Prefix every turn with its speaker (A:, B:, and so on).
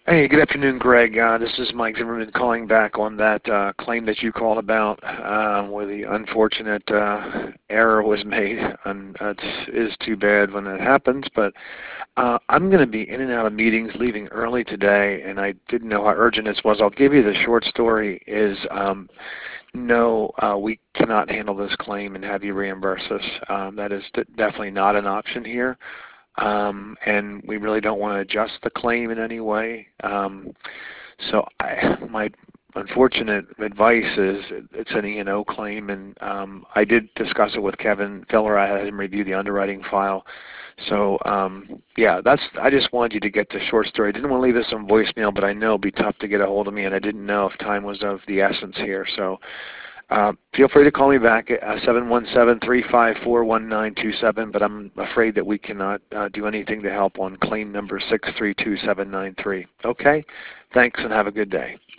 A: Hey, good afternoon, Greg. This is Mike Zimmerman calling back on that claim that you called about where the unfortunate error was made. And it is too bad when that happens, but I'm going to be in and out of meetings leaving early today, and I didn't know how urgent this was. I'll give you the short story is no, we cannot handle this claim and have you reimburse us. That is definitely not an option here. And we really don't want to adjust the claim in any way. So my unfortunate advice is it's an E&O claim, and I did discuss it with Kevin Filler. I had him review the underwriting file. So yeah, I just wanted you to get the short story. I didn't want to leave this on voicemail, but I know it'd be tough to get a hold of me, and I didn't know if time was of the essence here. So feel free to call me back at 717-354-1927, but I'm afraid that we cannot do anything to help on claim number 632793. Okay? Thanks and have a good day.